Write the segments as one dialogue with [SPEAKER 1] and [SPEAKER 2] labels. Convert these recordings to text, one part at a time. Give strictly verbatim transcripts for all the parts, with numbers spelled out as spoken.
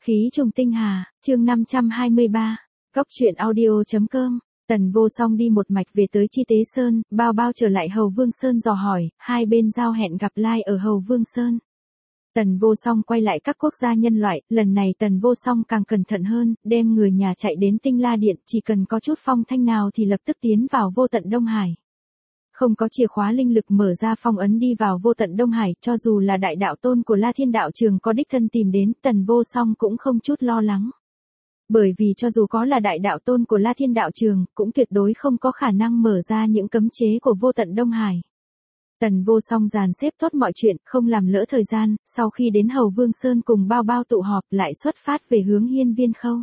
[SPEAKER 1] Khí trùng tinh hà, chương năm trăm hai mươi ba, Cóc truyện audio.com. Tần Vô Song đi một mạch về tới Chi Tế Sơn, bao bao trở lại Hầu Vương Sơn dò hỏi, hai bên giao hẹn gặp lai ở Hầu Vương Sơn. Tần Vô Song quay lại các quốc gia nhân loại, lần này Tần Vô Song càng cẩn thận hơn, đem người nhà chạy đến Tinh La Điện, chỉ cần có chút phong thanh nào thì lập tức tiến vào vô tận Đông Hải. Không có chìa khóa linh lực mở ra phong ấn đi vào vô tận Đông Hải, cho dù là đại đạo tôn của La Thiên Đạo Trường có đích thân tìm đến, Tần Vô Song cũng không chút lo lắng. Bởi vì cho dù có là đại đạo tôn của La Thiên Đạo Trường, cũng tuyệt đối không có khả năng mở ra những cấm chế của vô tận Đông Hải. Tần Vô Song dàn xếp tốt mọi chuyện, không làm lỡ thời gian, sau khi đến Hầu Vương Sơn cùng bao bao tụ họp lại xuất phát về hướng Hiên Viên Khâu.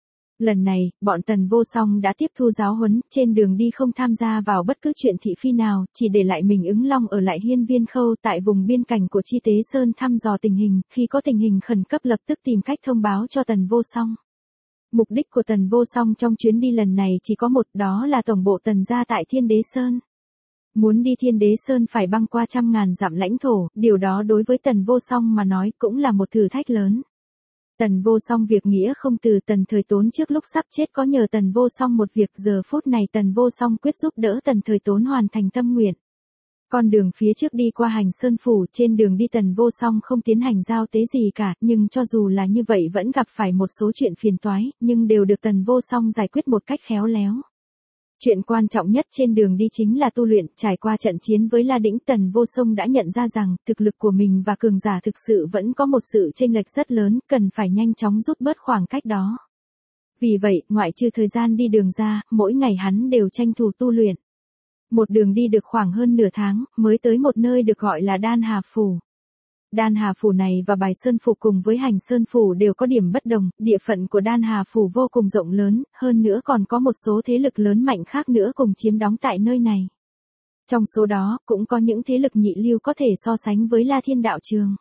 [SPEAKER 1] Lần này, bọn Tần Vô Song đã tiếp thu giáo huấn, trên đường đi không tham gia vào bất cứ chuyện thị phi nào, chỉ để lại mình ứng long ở lại Hiên Viên Khâu tại vùng biên cảnh của Chi Tế Sơn thăm dò tình hình, khi có tình hình khẩn cấp lập tức tìm cách thông báo cho Tần Vô Song. Mục đích của Tần Vô Song trong chuyến đi lần này chỉ có một, đó là tổng bộ Tần gia tại Thiên Đế Sơn. Muốn đi Thiên Đế Sơn phải băng qua trăm ngàn dặm lãnh thổ, điều đó đối với Tần Vô Song mà nói cũng là một thử thách lớn. Tần Vô Song việc nghĩa không từ Tần Thời Tốn trước lúc sắp chết có nhờ Tần Vô Song một việc, giờ phút này Tần Vô Song quyết giúp đỡ Tần Thời Tốn hoàn thành tâm nguyện. Con đường phía trước đi qua Hành Sơn Phủ, trên đường đi Tần Vô Song không tiến hành giao tế gì cả, nhưng cho dù là như vậy vẫn gặp phải một số chuyện phiền toái, nhưng đều được Tần Vô Song giải quyết một cách khéo léo. Chuyện quan trọng nhất trên đường đi chính là tu luyện, trải qua trận chiến với La Đĩnh, Tần Vô Song đã nhận ra rằng, thực lực của mình và cường giả thực sự vẫn có một sự chênh lệch rất lớn, cần phải nhanh chóng rút bớt khoảng cách đó. Vì vậy, ngoại trừ thời gian đi đường ra, mỗi ngày hắn đều tranh thủ tu luyện. Một đường đi được khoảng hơn nửa tháng, mới tới một nơi được gọi là Đan Hà Phủ. Đan Hà Phủ này và Bài Sơn Phủ cùng với Hành Sơn Phủ đều có điểm bất đồng, địa phận của Đan Hà Phủ vô cùng rộng lớn, hơn nữa còn có một số thế lực lớn mạnh khác nữa cùng chiếm đóng tại nơi này. Trong số đó, cũng có những thế lực nhị lưu có thể so sánh với La Thiên Đạo Trường.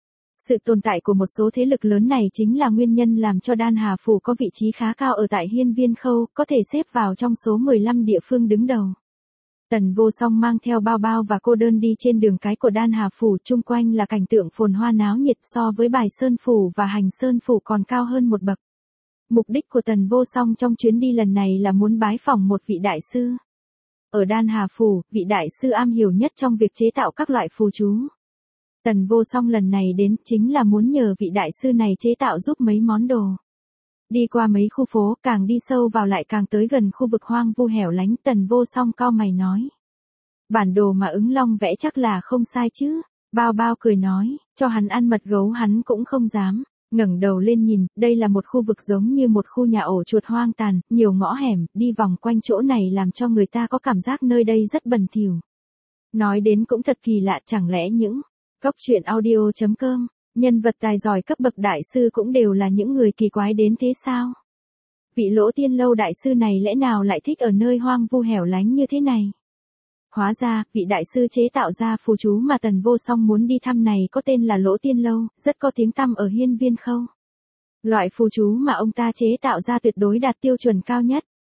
[SPEAKER 1] Sự tồn tại của một số thế lực lớn này chính là nguyên nhân làm cho Đan Hà Phủ có vị trí khá cao ở tại Hiên Viên Khâu, có thể xếp vào trong số mười lăm địa phương đứng đầu. Tần Vô Song mang theo bao bao và cô đơn đi trên đường cái của Đan Hà Phủ, chung quanh là cảnh tượng phồn hoa náo nhiệt, so với Bài Sơn Phủ và Hành Sơn Phủ còn cao hơn một bậc. Mục đích của Tần Vô Song trong chuyến đi lần này là muốn bái phỏng một vị đại sư. Ở Đan Hà Phủ, vị đại sư am hiểu nhất trong việc chế tạo các loại phù chú. Tần Vô Song lần này đến chính là muốn nhờ vị đại sư này chế tạo giúp mấy món đồ. Đi qua mấy khu phố, càng đi sâu vào lại càng tới gần khu vực hoang vu hẻo lánh, Tần Vô Song cau mày nói. Bản đồ mà ứng long vẽ chắc là không sai chứ, bao bao cười nói, cho hắn ăn mật gấu hắn cũng không dám, ngẩng đầu lên nhìn, đây là một khu vực giống như một khu nhà ổ chuột hoang tàn, nhiều ngõ hẻm, đi vòng quanh chỗ này làm cho người ta có cảm giác nơi đây rất bẩn thỉu. Nói đến cũng thật kỳ lạ, chẳng lẽ những Cóc truyện audio.com nhân vật tài giỏi cấp bậc đại sư cũng đều là những người kỳ quái đến thế sao? Vị Lỗ Tiên Lâu đại sư này lẽ nào lại thích ở nơi hoang vu hẻo lánh như thế này? Hóa ra, vị đại sư chế tạo ra phù chú mà Tần Vô Song muốn đi thăm này có tên là Lỗ Tiên Lâu, rất có tiếng tăm ở Hiên Viên Khâu. Loại phù chú mà ông ta chế tạo ra tuyệt đối đạt tiêu chuẩn cao nhất.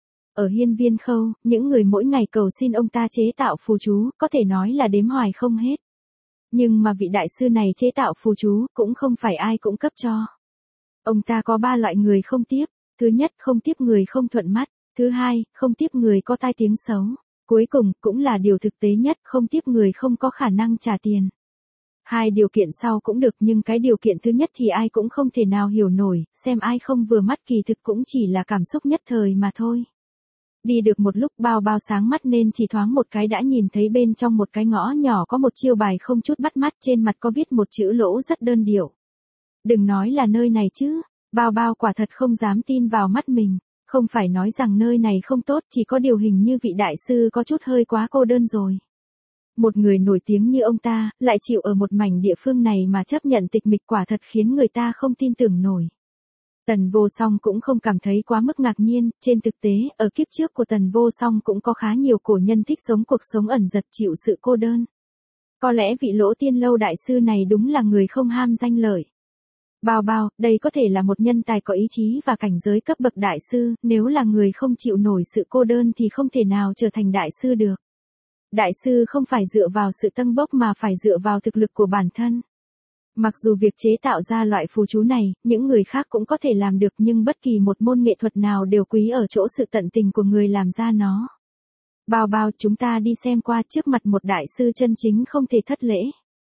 [SPEAKER 1] Ở Hiên Viên Khâu, những người mỗi ngày cầu xin ông ta chế tạo phù chú, có thể nói là đếm hoài không hết. Nhưng mà vị đại sư này chế tạo phù chú, cũng không phải ai cũng cấp cho. Ông ta có ba loại người không tiếp. Thứ nhất, không tiếp người không thuận mắt. Thứ hai, không tiếp người có tai tiếng xấu. Cuối cùng, cũng là điều thực tế nhất, không tiếp người không có khả năng trả tiền. Hai điều kiện sau cũng được, nhưng cái điều kiện thứ nhất thì ai cũng không thể nào hiểu nổi, xem ai không vừa mắt kỳ thực cũng chỉ là cảm xúc nhất thời mà thôi. Đi được một lúc, bao bao sáng mắt nên chỉ thoáng một cái đã nhìn thấy bên trong một cái ngõ nhỏ có một chiêu bài không chút bắt mắt, trên mặt có viết một chữ Lỗ rất đơn điệu. Đừng nói là nơi này chứ, bao bao quả thật không dám tin vào mắt mình, không phải nói rằng nơi này không tốt, chỉ có điều hình như vị đại sư có chút hơi quá cô đơn rồi. Một người nổi tiếng như ông ta, lại chịu ở một mảnh địa phương này mà chấp nhận tịch mịch, quả thật khiến người ta không tin tưởng nổi. Tần Vô Song cũng không cảm thấy quá mức ngạc nhiên, trên thực tế, ở kiếp trước của Tần Vô Song cũng có khá nhiều cổ nhân thích sống cuộc sống ẩn dật, chịu sự cô đơn. Có lẽ vị Lỗ Tiên Lâu đại sư này đúng là người không ham danh lợi. Bao bao, đây có thể là một nhân tài có ý chí và cảnh giới cấp bậc đại sư, nếu là người không chịu nổi sự cô đơn thì không thể nào trở thành đại sư được. Đại sư không phải dựa vào sự tâng bốc mà phải dựa vào thực lực của bản thân. Mặc dù việc chế tạo ra loại phù chú này, những người khác cũng có thể làm được nhưng bất kỳ một môn nghệ thuật nào đều quý ở chỗ sự tận tình của người làm ra nó. Bao bao, chúng ta đi xem qua, trước mặt một đại sư chân chính không thể thất lễ.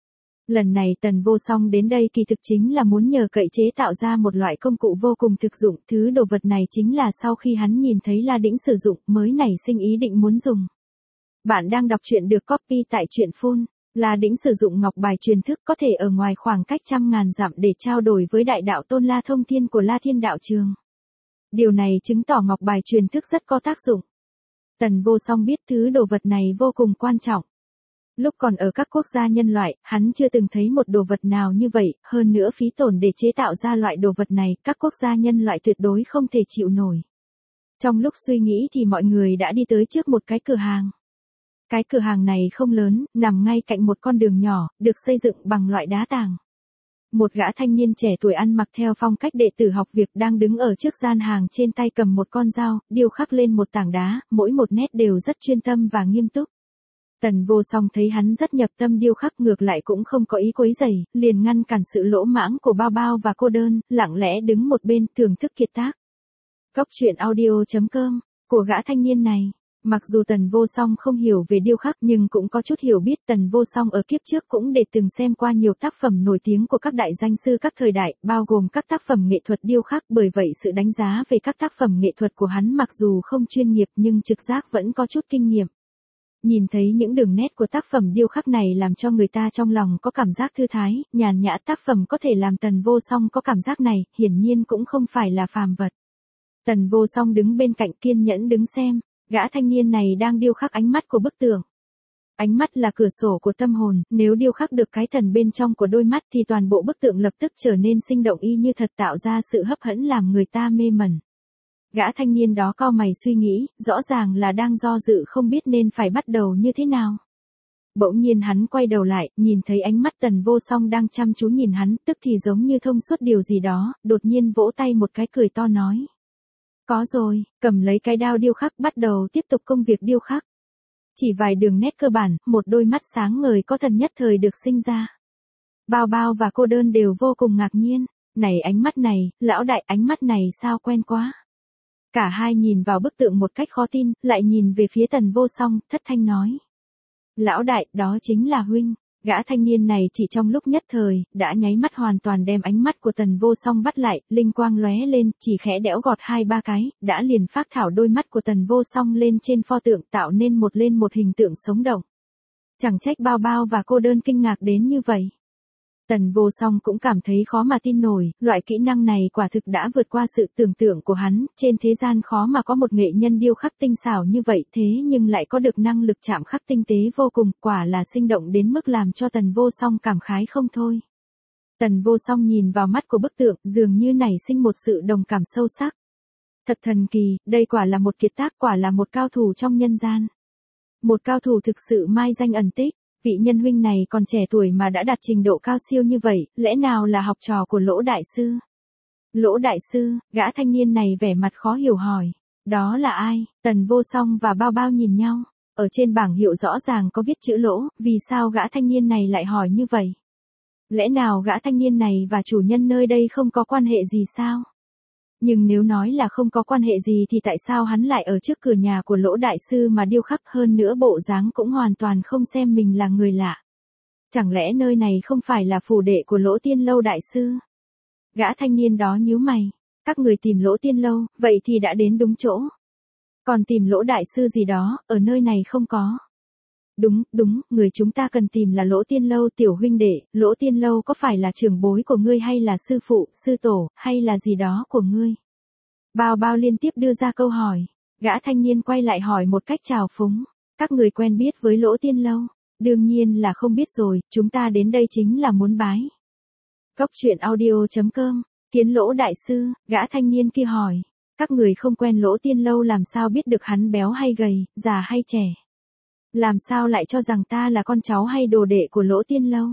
[SPEAKER 1] Lần này Tần Vô Song đến đây kỳ thực chính là muốn nhờ cậy chế tạo ra một loại công cụ vô cùng thực dụng. Thứ đồ vật này chính là sau khi hắn nhìn thấy La Đĩnh sử dụng mới nảy sinh ý định muốn dùng. Bạn đang đọc truyện được copy tại truyện phun. La Đĩnh sử dụng ngọc bài truyền thức có thể ở ngoài khoảng cách trăm ngàn dặm để trao đổi với đại đạo tôn La Thông Thiên của La Thiên Đạo Trường. Điều này chứng tỏ ngọc bài truyền thức rất có tác dụng. Tần Vô Song biết thứ đồ vật này vô cùng quan trọng. Lúc còn ở các quốc gia nhân loại, hắn chưa từng thấy một đồ vật nào như vậy, hơn nữa phí tổn để chế tạo ra loại đồ vật này, các quốc gia nhân loại tuyệt đối không thể chịu nổi. Trong lúc suy nghĩ thì mọi người đã đi tới trước một cái cửa hàng. Cái cửa hàng này không lớn, nằm ngay cạnh một con đường nhỏ, được xây dựng bằng loại đá tảng. Một gã thanh niên trẻ tuổi ăn mặc theo phong cách đệ tử học việc đang đứng ở trước gian hàng, trên tay cầm một con dao, điêu khắc lên một tảng đá, mỗi một nét đều rất chuyên tâm và nghiêm túc. Tần Vô Song thấy hắn rất nhập tâm điêu khắc, ngược lại cũng không có ý quấy rầy, liền ngăn cản sự lỗ mãng của Bao Bao và Cô Đơn, lặng lẽ đứng một bên thưởng thức kiệt tác. Góc truyện audio chấm com của gã thanh niên này. Mặc dù Tần Vô Song không hiểu về điêu khắc nhưng cũng có chút hiểu biết. Tần Vô Song ở kiếp trước cũng để từng xem qua nhiều tác phẩm nổi tiếng của các đại danh sư các thời đại, bao gồm các tác phẩm nghệ thuật điêu khắc, bởi vậy sự đánh giá về các tác phẩm nghệ thuật của hắn mặc dù không chuyên nghiệp nhưng trực giác vẫn có chút kinh nghiệm. Nhìn thấy những đường nét của tác phẩm điêu khắc này làm cho người ta trong lòng có cảm giác thư thái, nhàn nhã. Tác phẩm có thể làm Tần Vô Song có cảm giác này, hiển nhiên cũng không phải là phàm vật. Tần Vô Song đứng bên cạnh kiên nhẫn đứng xem. Gã thanh niên này đang điêu khắc ánh mắt của bức tượng. Ánh mắt là cửa sổ của tâm hồn, nếu điêu khắc được cái thần bên trong của đôi mắt thì toàn bộ bức tượng lập tức trở nên sinh động y như thật, tạo ra sự hấp dẫn làm người ta mê mẩn. Gã thanh niên đó cau mày suy nghĩ, rõ ràng là đang do dự không biết nên phải bắt đầu như thế nào. Bỗng nhiên hắn quay đầu lại, nhìn thấy ánh mắt Tần Vô Song đang chăm chú nhìn hắn, tức thì giống như thông suốt điều gì đó, đột nhiên vỗ tay một cái cười to nói. Có rồi, cầm lấy cái đao điêu khắc bắt đầu tiếp tục công việc điêu khắc. Chỉ vài đường nét cơ bản, một đôi mắt sáng ngời có thần nhất thời được sinh ra. Bao Bao và Cô Đơn đều vô cùng ngạc nhiên, này ánh mắt này, lão đại, ánh mắt này sao quen quá. Cả hai nhìn vào bức tượng một cách khó tin, lại nhìn về phía Tần Vô Song, thất thanh nói. Lão đại, đó chính là huynh. Gã thanh niên này chỉ trong lúc nhất thời, đã nháy mắt hoàn toàn đem ánh mắt của Tần Vô Song bắt lại, linh quang lóe lên, chỉ khẽ đẽo gọt hai ba cái, đã liền phác thảo đôi mắt của Tần Vô Song lên trên pho tượng, tạo nên một lên một hình tượng sống động. Chẳng trách Bao Bao và Cô Đơn kinh ngạc đến như vậy. Tần Vô Song cũng cảm thấy khó mà tin nổi, loại kỹ năng này quả thực đã vượt qua sự tưởng tượng của hắn, trên thế gian khó mà có một nghệ nhân điêu khắc tinh xảo như vậy, thế nhưng lại có được năng lực chạm khắc tinh tế vô cùng, quả là sinh động đến mức làm cho Tần Vô Song cảm khái không thôi. Tần Vô Song nhìn vào mắt của bức tượng, dường như nảy sinh một sự đồng cảm sâu sắc. Thật thần kỳ, đây quả là một kiệt tác, quả là một cao thủ trong nhân gian. Một cao thủ thực sự mai danh ẩn tích. Vị nhân huynh này còn trẻ tuổi mà đã đạt trình độ cao siêu như vậy, lẽ nào là học trò của Lỗ đại sư? Lỗ đại sư, gã thanh niên này vẻ mặt khó hiểu hỏi. Đó là ai? Tần Vô Song và Bao Bao nhìn nhau. Ở trên bảng hiệu rõ ràng có viết chữ Lỗ, vì sao gã thanh niên này lại hỏi như vậy? Lẽ nào gã thanh niên này và chủ nhân nơi đây không có quan hệ gì sao? Nhưng nếu nói là không có quan hệ gì thì tại sao hắn lại ở trước cửa nhà của Lỗ đại sư mà điêu khắc, hơn nữa bộ dáng cũng hoàn toàn không xem mình là người lạ. Chẳng lẽ nơi này không phải là phủ đệ của Lỗ Tiên Lâu đại sư? Gã thanh niên đó nhíu mày, các người tìm Lỗ Tiên Lâu, vậy thì đã đến đúng chỗ. Còn tìm Lỗ đại sư gì đó, ở nơi này không có. Đúng, đúng, người chúng ta cần tìm là Lỗ Tiên Lâu. Tiểu huynh đệ, Lỗ Tiên Lâu có phải là trưởng bối của ngươi hay là sư phụ, sư tổ, hay là gì đó của ngươi? Bao Bao liên tiếp đưa ra câu hỏi. Gã thanh niên quay lại hỏi một cách trào phúng. Các người quen biết với Lỗ Tiên Lâu? Đương nhiên là không biết rồi, chúng ta đến đây chính là muốn bái. Góc truyện audio chấm com, Kiến Lỗ đại sư, gã thanh niên kia hỏi. Các người không quen Lỗ Tiên Lâu làm sao biết được hắn béo hay gầy, già hay trẻ? Làm sao lại cho rằng ta là con cháu hay đồ đệ của Lỗ Tiên Lâu?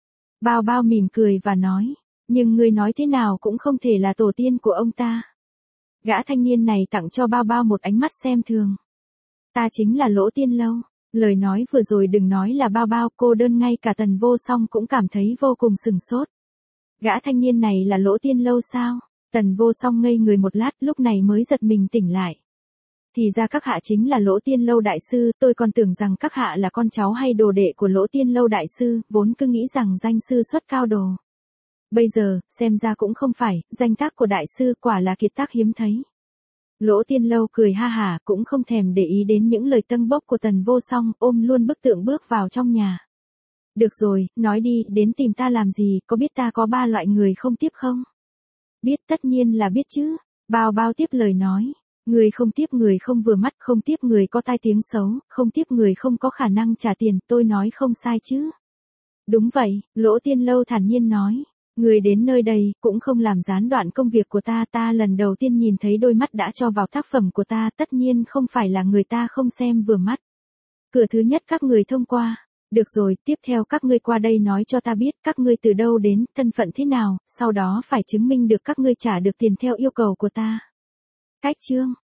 [SPEAKER 1] Bao Bao mỉm cười và nói, nhưng ngươi nói thế nào cũng không thể là tổ tiên của ông ta. Gã thanh niên này tặng cho Bao Bao một ánh mắt xem thường. Ta chính là Lỗ Tiên Lâu. Lời nói vừa rồi đừng nói là Bao Bao, Cô Đơn, ngay cả Tần Vô Song cũng cảm thấy vô cùng sừng sốt. Gã thanh niên này là Lỗ Tiên Lâu sao? Tần Vô Song ngây người một lát, lúc này mới giật mình tỉnh lại. Thì ra các hạ chính là Lỗ Tiên Lâu đại sư, tôi còn tưởng rằng các hạ là con cháu hay đồ đệ của Lỗ Tiên Lâu đại sư, vốn cứ nghĩ rằng danh sư xuất cao đồ. Bây giờ, xem ra cũng không phải, danh tác của đại sư quả là kiệt tác hiếm thấy. Lỗ Tiên Lâu cười ha hả, cũng không thèm để ý đến những lời tâng bốc của Tần Vô Song, ôm luôn bức tượng bước vào trong nhà. Được rồi, nói đi, đến tìm ta làm gì, có biết ta có ba loại người không tiếp không? Biết, tất nhiên là biết chứ. Bao Bao tiếp lời nói. Người không tiếp người không vừa mắt, không tiếp người có tai tiếng xấu, không tiếp người không có khả năng trả tiền, tôi nói không sai chứ. Đúng vậy, Lỗ Tiên Lâu thản nhiên nói. Người đến nơi đây, cũng không làm gián đoạn công việc của ta, ta lần đầu tiên nhìn thấy đôi mắt đã cho vào tác phẩm của ta, tất nhiên không phải là người ta không xem vừa mắt. Cửa thứ nhất các người thông qua. Được rồi, tiếp theo các ngươi qua đây nói cho ta biết các ngươi từ đâu đến, thân phận thế nào, sau đó phải chứng minh được các ngươi trả được tiền theo yêu cầu của ta. Cách chương